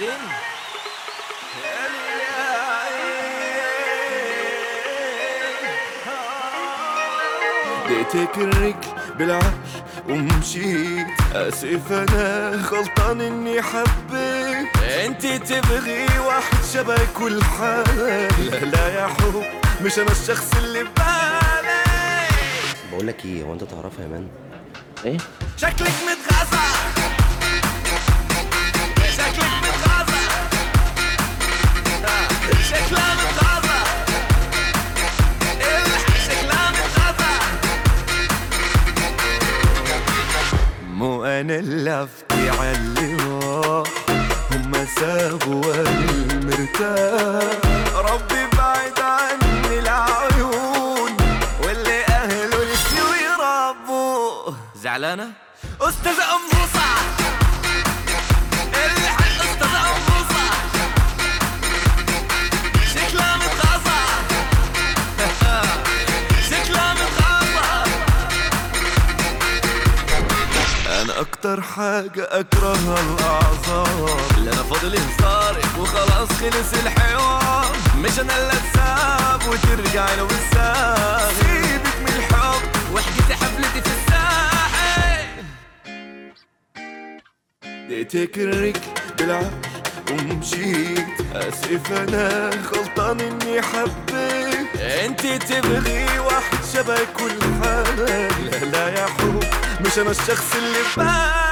حزين. اديتك الرجل بالعافية ومشيت، اسف انا غلطان اني حبيت. انت تبغي واحد شبهك والحال، لا يا حب مش انا الشخص اللي ببالي. بقولك ايه، هو انت تعرفها يا مان؟ ايه؟ شكلك متغاظة، شكلك متغاظة، شكلها متغاظة، شكلها متغاظة. مو انا اللي افتي عاللي راح، هما سابوا المرتاح. ربي بعد عني العيون واللي اهله نسيوا يربوه. زعلانة؟ أستاذة أنبوصة، الحق أستاذة أنبوصة، شكلها متغاظة، شكلها متغاظة. أنا أكتر حاجة أكرهها الأعذار، اللي أنا فاضل انصارك وخلاص خلص الحوار. مش أنا اللي أتساب وترجع لو الساب. سيبك من الحب وحكيتي حفلتي في الساحل. اديتك الرجل بالعافية ومشيت، اسف انا غلطان اني حبيت. انت تبغي واحد شبهك والحال، لا يا حب مش انا الشخص اللي ببالي.